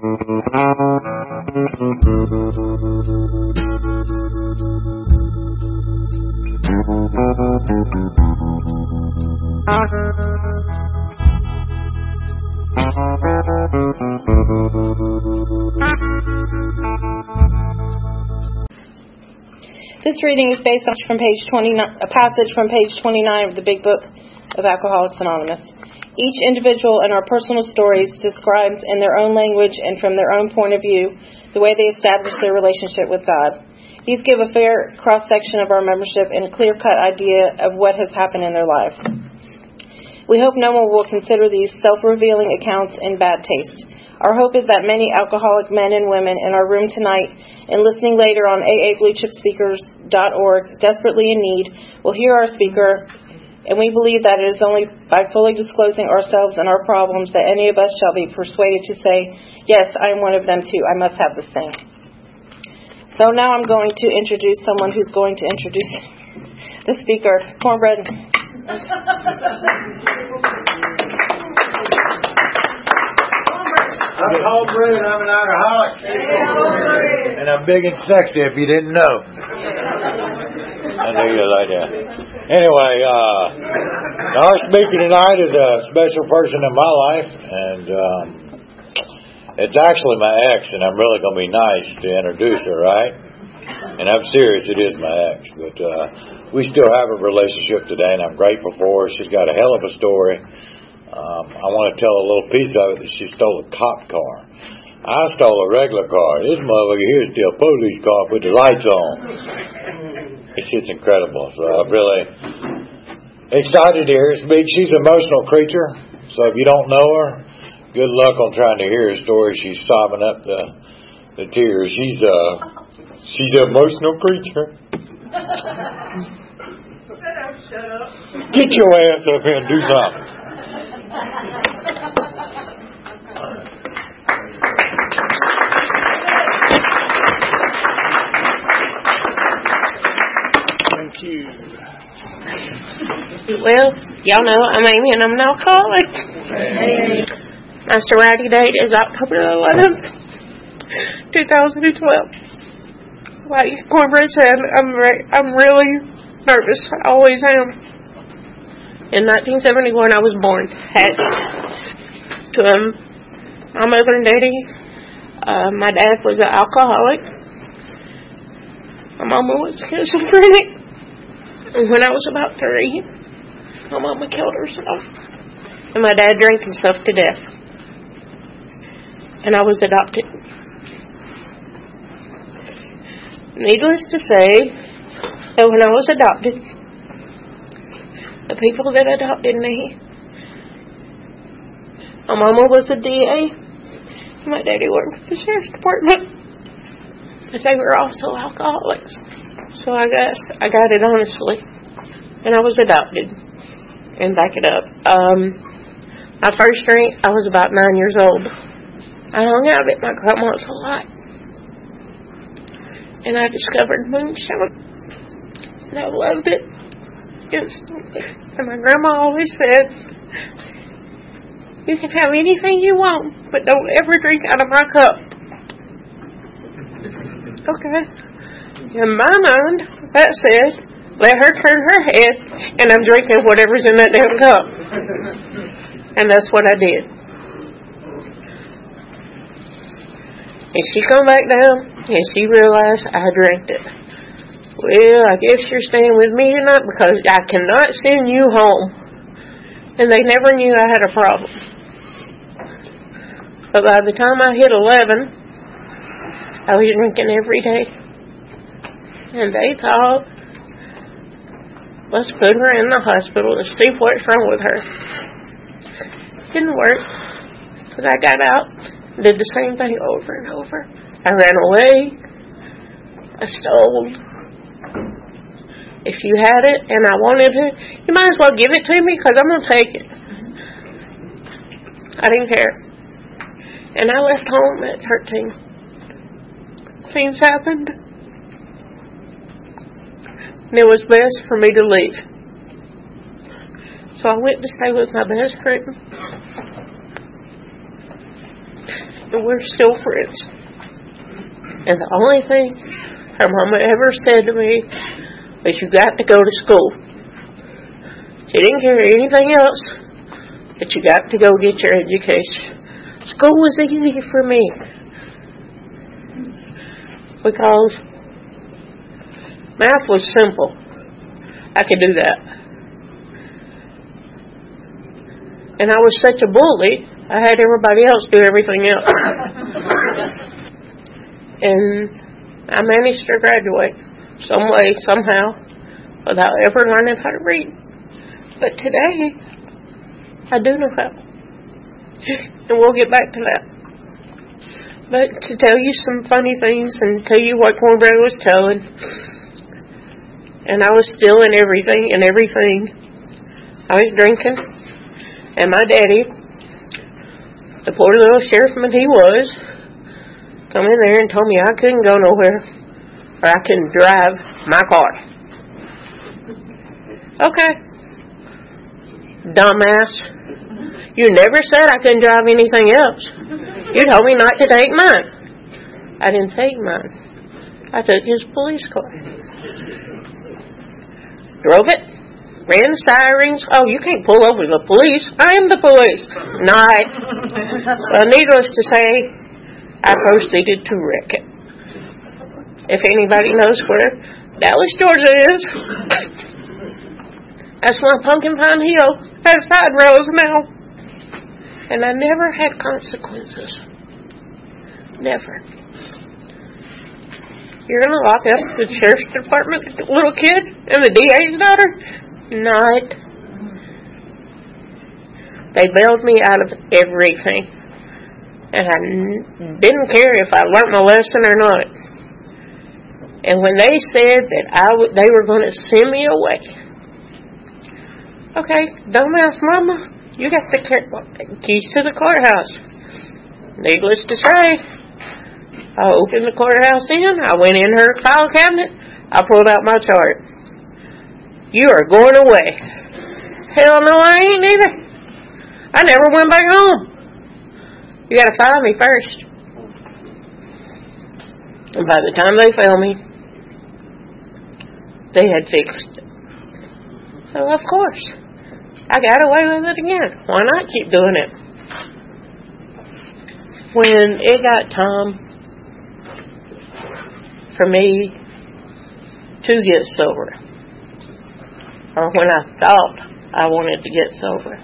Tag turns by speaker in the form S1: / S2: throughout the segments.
S1: This reading is based on a passage from page 29 of the Big Book of Alcoholics Anonymous. Each individual in our personal stories describes in their own language and from their own point of view the way they establish their relationship with God. These give a fair cross-section of our membership and a clear-cut idea of what has happened in their lives. We hope no one will consider these self-revealing accounts in bad taste. Our hope is that many alcoholic men and women in our room tonight and listening later on aabluechipspeakers.org, desperately in need, will hear our speaker, and we believe that it is only by fully disclosing ourselves and our problems that any of us shall be persuaded to say, yes, I am one of them too. I must have the same. So now I'm going to introduce someone who's going to introduce the speaker, Cornbread.
S2: I'm Cornbread and I'm an alcoholic. And I'm big and sexy if you didn't know. I knew you'd like that. Anyway, our speaker tonight is a special person in my life, and it's actually my ex, and I'm really going to be nice to introduce her, right? And I'm serious, it is my ex, but we still have a relationship today, and I'm grateful for her. She's got a hell of a story. I want to tell a little piece of it that she stole a cop car. I stole a regular car. This motherfucker here stole a police car, put the lights on. It's just incredible. So I'm really excited to hear her speak. She's an emotional creature, so if you don't know her, good luck on trying to hear her story. She's sobbing up the tears. She's an emotional creature.
S3: Shut up.
S2: Get your ass up here and do something.
S3: Thank you.
S4: Well, y'all know I'm Amy and I'm an alcoholic. My sobriety date is October 11th, 2012. Like Cornbread said, I'm really nervous. I always am. In 1971, I was born to my mother and daddy. My dad was an alcoholic. My mama was schizophrenic. And when I was about 3, my mama killed herself. And my dad drank himself to death. And I was adopted. Needless to say, that when I was adopted, the people that adopted me, my mama was a DA, my daddy worked for the sheriff's department, but they were also alcoholics. So I guess I got it honestly, and I was adopted. And back it up. My first drink, I was about 9 years old. I hung out at my grandma's a lot, and I discovered moonshine, and I loved it. And my grandma always said, you can have anything you want, but don't ever drink out of my cup. Okay. In my mind, that says, let her turn her head, and I'm drinking whatever's in that damn cup. And that's what I did. And she come back down, and she realized I drank it. Well, I guess you're staying with me tonight because I cannot send you home. And they never knew I had a problem. But by the time I hit 11, I was drinking every day. And they thought, let's put her in the hospital and see what's wrong with her. Didn't work. Because I got out, did the same thing over and over. I ran away. I stole. If you had it and I wanted it, you might as well give it to me because I'm going to take it. I didn't care. And I left home at 13. Things happened. And it was best for me to leave. So I went to stay with my best friend. And we're still friends. And the only thing her mama ever said to me was, you got to go to school. She didn't care anything else, but you got to go get your education. School was easy for me because math was simple. I could do that. And I was such a bully, I had everybody else do everything else. And I managed to graduate some way, somehow, without ever learning how to read. But today, I do know how. And we'll get back to that. But to tell you some funny things and tell you what Cornbread was telling, and I was still in everything, I was drinking, and my daddy, the poor little sheriffman he was, come in there and told me I couldn't go nowhere, or I couldn't drive my car. Okay. Dumbass. You never said I couldn't drive anything else. You told me not to take mine. I didn't take mine. I took his police car. Drove it. Ran the sirens. Oh, you can't pull over the police. I am the police. Not. Well, needless to say, I proceeded to wreck it. If anybody knows where Dallas, Georgia is, that's my Pumpkin Pine Hill. That's side roads now. And I never had consequences. Never. You're going to lock up the sheriff's department little kid and the DA's daughter? Not. They bailed me out of everything. And I didn't care if I learned my lesson or not. And when they said that they were going to send me away, okay, dumbass mama, you got the keys to the courthouse. Needless to say, I opened the courthouse I went in her file cabinet, I pulled out my chart. You are going away. Hell no, I ain't either. I never went back home. You got to file me first. And by the time they found me, they had fixed it. So of course, I got away with it again. Why not keep doing it? When it got time for me to get sober, or when I thought I wanted to get sober,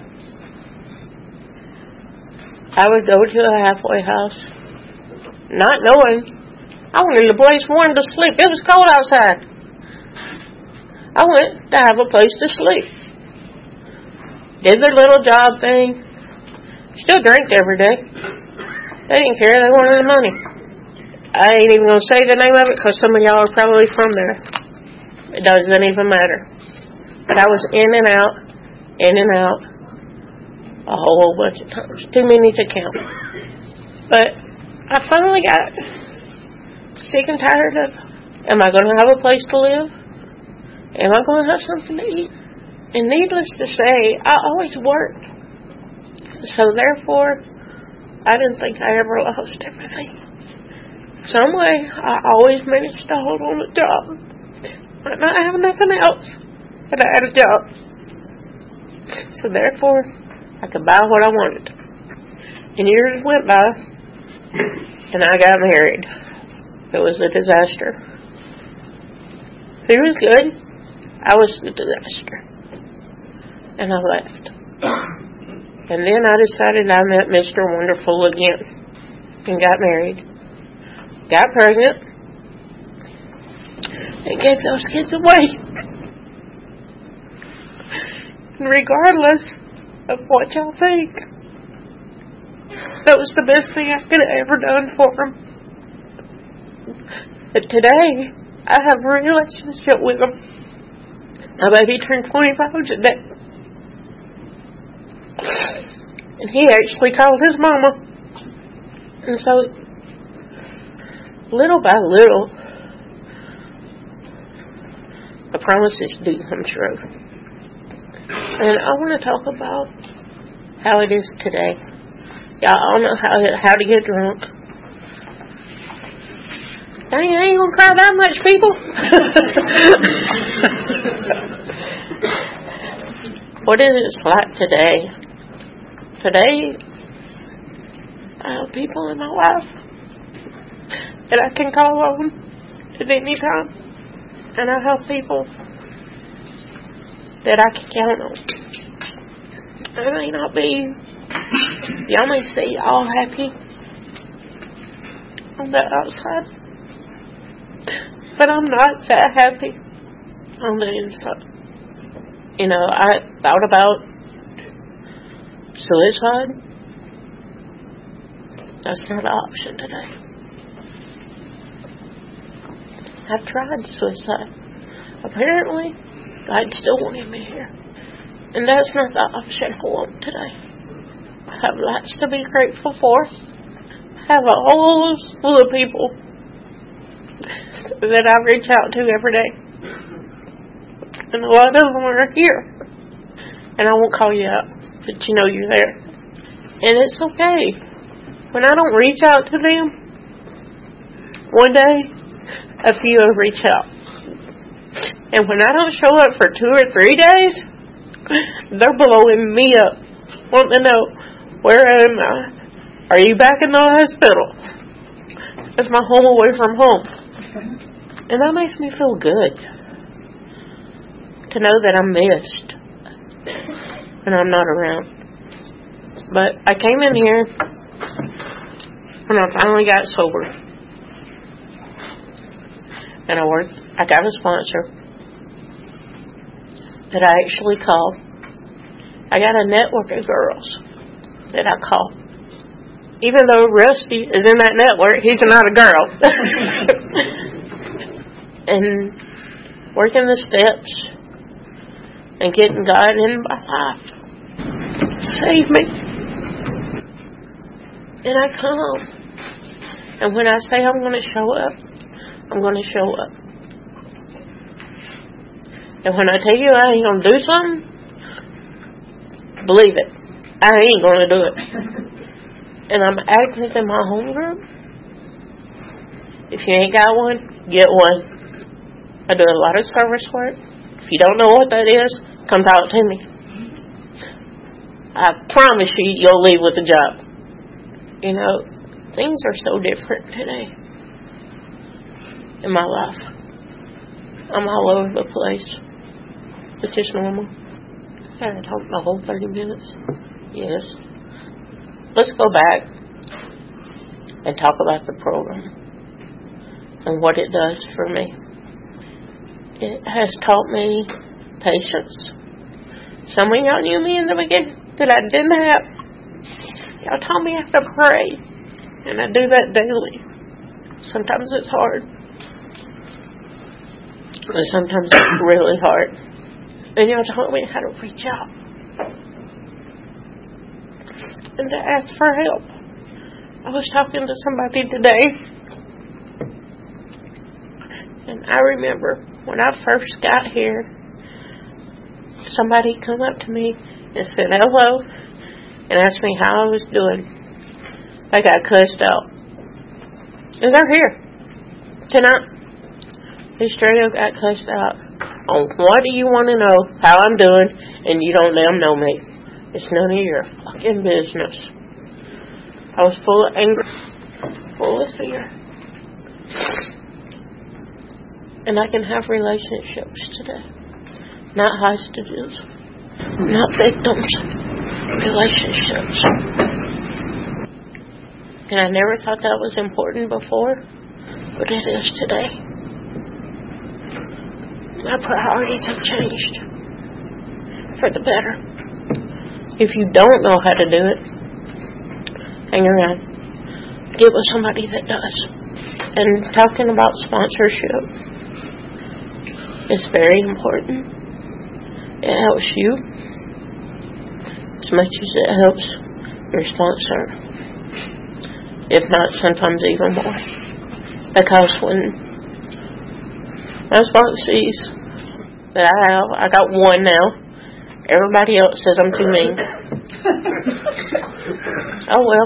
S4: I would go to a halfway house, not knowing. I wanted the place warm to sleep. It was cold outside. I went to have a place to sleep. Did their little job thing. Still drank every day. They didn't care. They wanted the money. I ain't even going to say the name of it because some of y'all are probably from there. It doesn't even matter. But I was in and out, a whole bunch of times. Too many to count. But I finally got sick and tired of, am I going to have a place to live? Am I going to have something to eat? And needless to say, I always worked. So therefore, I didn't think I ever lost everything. Some way, I always managed to hold on a job. I might not have nothing else, but I had a job. So therefore, I could buy what I wanted. And years went by, and I got married. It was a disaster. He was good. I was the disaster. And I left. And then I decided I met Mr. Wonderful again. And got married. Got pregnant. And gave those kids away. And regardless of what y'all think, that was the best thing I could have ever done for them. But today, I have a relationship with him. My baby turned 25 today. And he actually called his mama. And so, little by little, the promises do come true. And I want to talk about how it is today. Y'all all know how to get drunk. Dang, I ain't gonna cry that much, people. What is it like today? Today, I have people in my life that I can call on at any time. And I have people that I can count on. I may not be, y'all may see all happy on the outside, but I'm not that happy on the inside. You know, I thought about suicide. That's not an option today. I've tried suicide. Apparently, God still wanted me here. And that's not the option I want today. I have lots to be grateful for. I have a whole slew of people that I reach out to every day. And a lot of them are here. And I won't call you out, but you know you're there. And it's okay. When I don't reach out to them, one day, a few will reach out. And when I don't show up for 2 or 3 days, they're blowing me up, wanting to know, where am I? Are you back in the hospital? It's my home away from home. And that makes me feel good. To know that I'm missed when I'm not around. But I came in here when I finally got sober. And I got a sponsor that I actually called. I got a network of girls that I call. Even though Rusty is in that network, he's not a girl. And working the steps and getting God in my life. Save me. And I come. And when I say I'm going to show up, I'm going to show up. And when I tell you I ain't going to do something, believe it. I ain't going to do it. And I'm active in my home group. If you ain't got one, get one. I do a lot of service work. If you don't know what that is, come talk to me. I promise you, you'll leave with a job. You know, things are so different today in my life. I'm all over the place, which is normal. I haven't talked the whole 30 minutes. Yes. Let's go back and talk about the program and what it does for me. It has taught me patience. Some of y'all knew me in the beginning that I didn't have. Y'all taught me how to pray, and I do that daily. Sometimes it's hard, but sometimes it's really hard. And y'all taught me how to reach out and to ask for help. I was talking to somebody today, and I remember when I first got here, somebody come up to me and said hello and asked me how I was doing. I got cussed out. And they're here tonight. They straight up got cussed out on what do you want to know, how I'm doing, and you don't let them know me. It's none of your fucking business. I was full of anger, full of fear. And I can have relationships today. Not hostages. Not victims. Relationships. And I never thought that was important before, but it is today. My priorities have changed for the better. If you don't know how to do it, hang around. Get with somebody that does. And talking about sponsorship, it's very important. It helps you as much as it helps your sponsor. If not, sometimes even more. Because when my sponsees that I have, I got one now. Everybody else says I'm too mean. Oh well.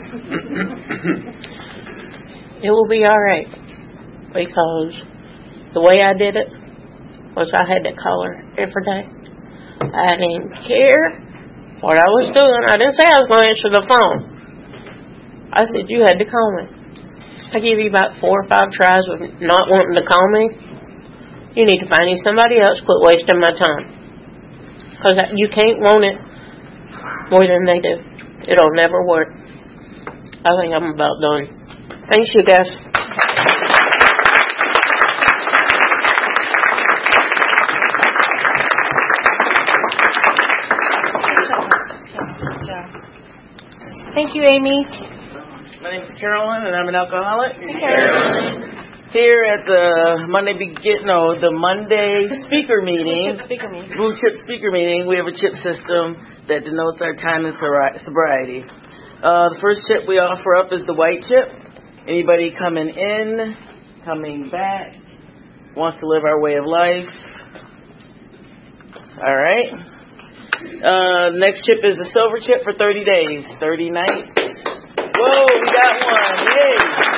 S4: It will be alright. Because the way I did it was I had to call her every day. I didn't care what I was doing. I didn't say I was going to answer the phone. I said, you had to call me. I give you about 4 or 5 tries of not wanting to call me. You need to find you somebody else. Quit wasting my time. Because you can't want it more than they do. It'll never work. I think I'm about done. Thanks, you guys.
S1: Thank you, Amy.
S3: My name is Carolyn, and I'm an alcoholic.
S1: Hey, Carolyn.
S3: Here at the Monday speaker meeting, Blue Chip speaker meeting, we have a chip system that denotes our time and sobriety. The first chip we offer up is the white chip. Anybody coming in, coming back, wants to live our way of life. All right. Next chip is the silver chip for 30 days, 30 nights. Whoa, we got one. Yay.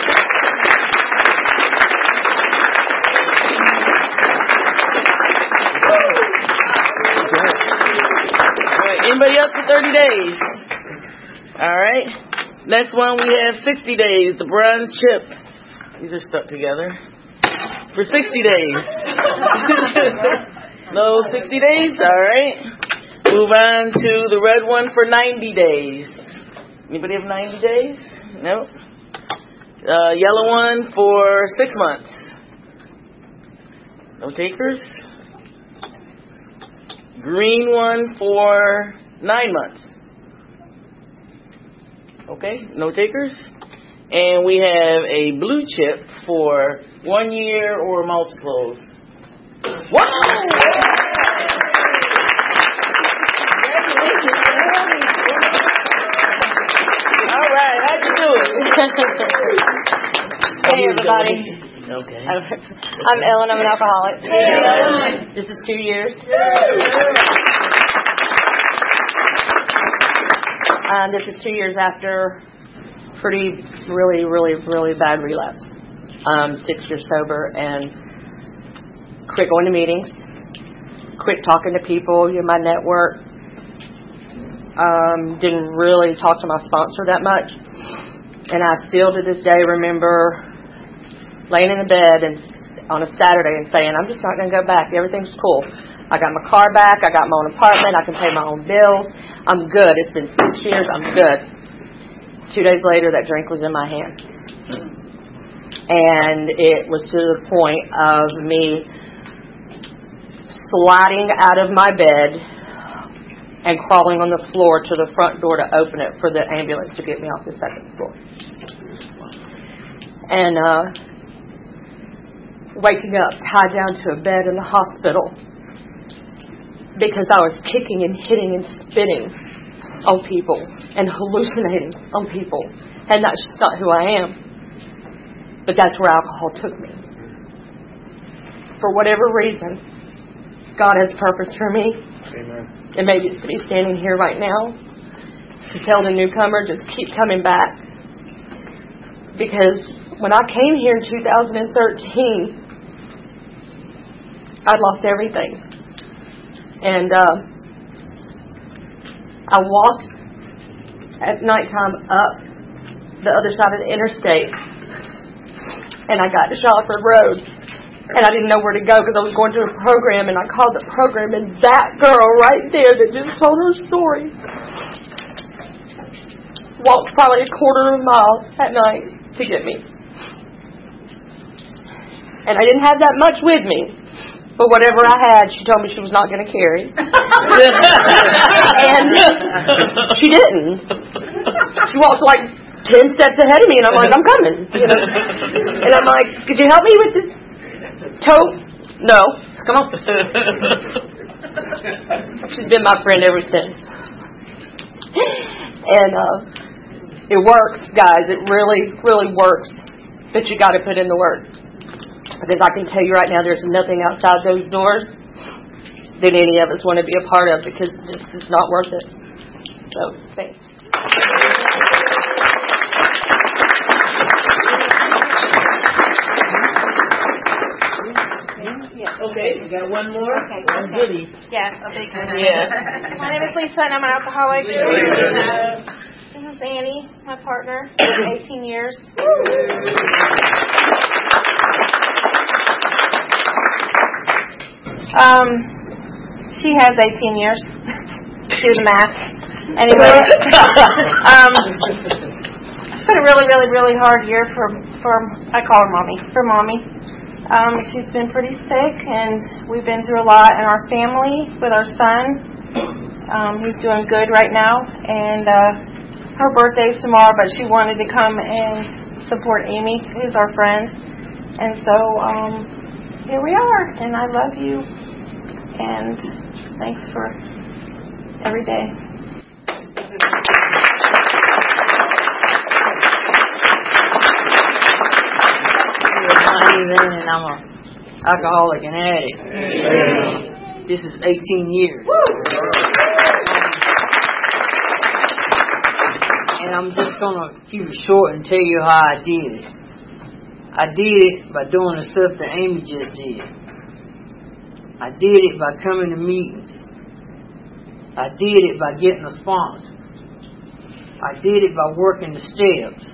S3: All right, anybody else for 30 days? All right. Next one, we have 60 days, the bronze chip. These are stuck together. For 60 days. No 60 days? All right. Move on to the red one for 90 days. Anybody have 90 days? No. Yellow one for 6 months. No takers. Green one for 9 months. Okay, no takers. And we have a blue chip for 1 year or multiples. Wow! All right, how'd you do it?
S5: Hey, everybody.
S3: Okay.
S5: I'm Ellen. I'm an alcoholic.
S1: Hey, Ellen.
S5: This is 2 years. This is 2 years after really bad relapse. 6 years sober and quit going to meetings, quit talking to people in my network. Didn't really talk to my sponsor that much. And I still to this day remember laying in the bed and on a Saturday and saying, I'm just not going to go back. Everything's cool. I got my car back. I got my own apartment. I can pay my own bills. I'm good. It's been 6 years. I'm good. 2 days later, that drink was in my hand. And it was to the point of me sliding out of my bed and crawling on the floor to the front door to open it for the ambulance to get me off the second floor. And waking up tied down to a bed in the hospital because I was kicking and hitting and spitting on people and hallucinating on people. And that's just not who I am. But that's where alcohol took me. For whatever reason, God has purpose for me.
S3: Amen.
S5: And maybe it's to be standing here right now to tell the newcomer, just keep coming back. Because when I came here in 2013, I'd lost everything. And I walked at nighttime up the other side of the interstate. And I got to Shalford Road. And I didn't know where to go because I was going to a program. And I called the program. And that girl right there that just told her story walked probably a quarter of a mile at night to get me. And I didn't have that much with me. But whatever I had, she told me she was not going to carry. And she didn't. She walked like 10 steps ahead of me, and I'm like, I'm coming. You know? And I'm like, could you help me with the tote? No. Come on. She's been my friend ever since. And it works, guys. It really, really works. But you got to put in the work. Because I can tell you right now, there's nothing outside those doors that any of us want to be a part of because it's just not worth it. So, thanks.
S3: Okay, we got one more.
S1: Okay.
S3: One goodie.
S1: Yeah, a big one.
S3: Yeah.
S1: My name is Lisa, and I'm an alcoholic. This is Annie, my partner, 18 years. She has 18 years. Do the math. Anyway, it's been a really, really, really hard year for I call her Mommy, for Mommy. She's been pretty sick, and we've been through a lot in our family with our son. He's doing good right now, and her birthday's tomorrow, but she wanted to come and support Amy, who's our friend. And so here we are, and I love you, and thanks for every day.
S6: And I'm an alcoholic and addict. This is 18 years. And I'm just going to keep it short and tell you how I did it. I did it by doing the stuff that Amy just did. I did it by coming to meetings. I did it by getting a sponsor. I did it by working the steps.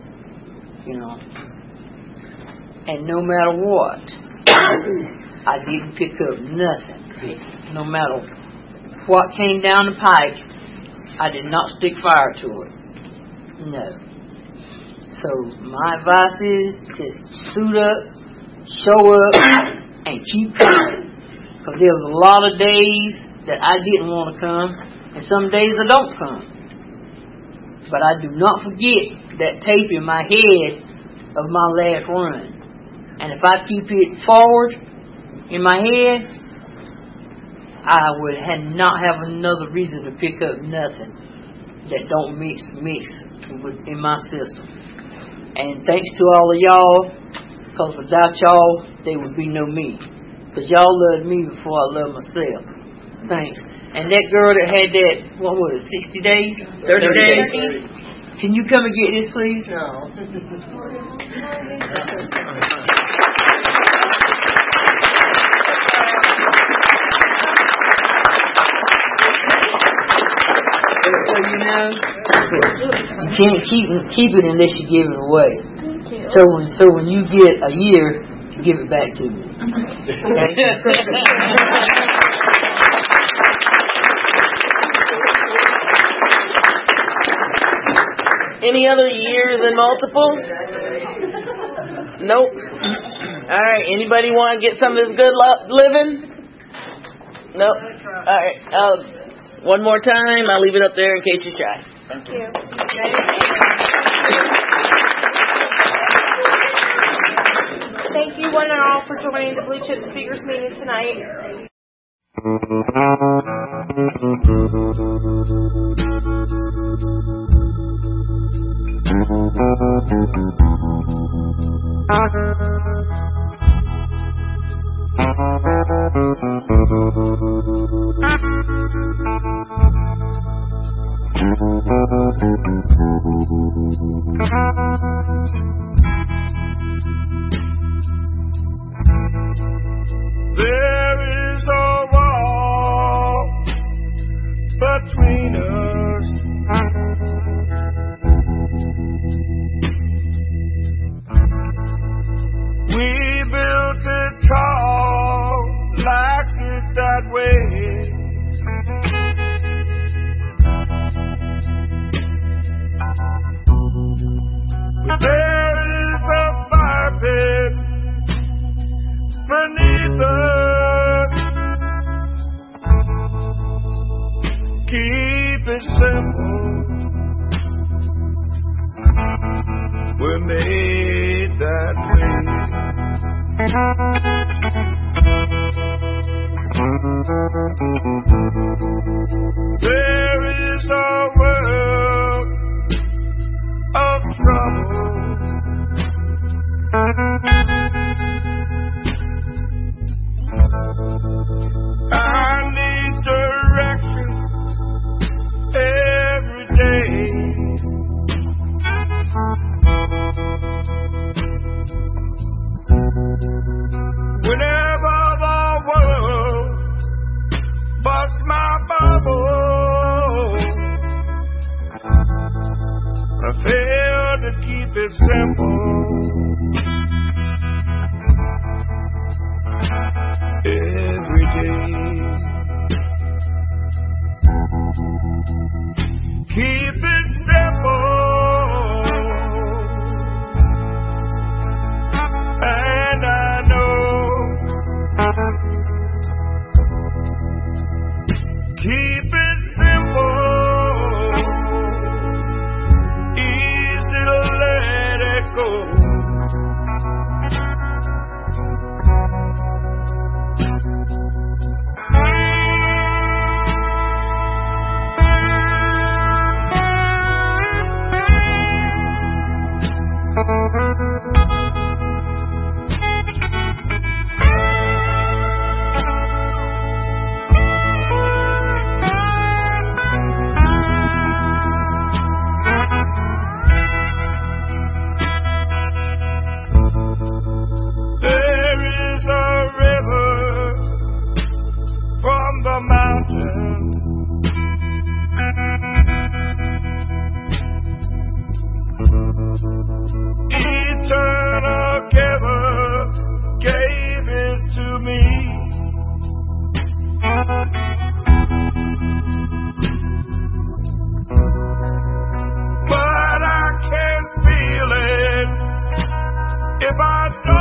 S6: And no matter what, I didn't pick up nothing. No matter what came down the pike, I did not stick fire to it. No. So my advice is just suit up, show up, and keep coming. Because there was a lot of days that I didn't want to come, and some days I don't come. But I do not forget that tape in my head of my last run. And if I keep it forward in my head, I would not have another reason to pick up nothing that don't mix in my system. And thanks to all of y'all, because without y'all, there would be no me. Because y'all loved me before I loved myself. Thanks. And that girl that had that, what was it, 60 days? 30 days? Can you come and get this, please? No. So you can't keep it unless you give it away. So when you get a year, you give it back to me. Okay?
S3: Any other years and multiples? Nope. All right. Anybody want to get some of this good living? Nope. All right. One more time. I'll leave it up there in case you're shy.
S1: Thank you. Thank you one and all for joining the Blue Chip Speakers meeting tonight.
S7: There is a wall between us. We built it tall, like it that way. But there is a fire pit beneath us. Keep it simple. We're made that way. There is a world of trouble. I need direction simple. Every day, keep it simple, and I know, keep it simple, easy to let it go. There is a river from the mountain, eternal giver gave it to me. But I can't feel it if I don't.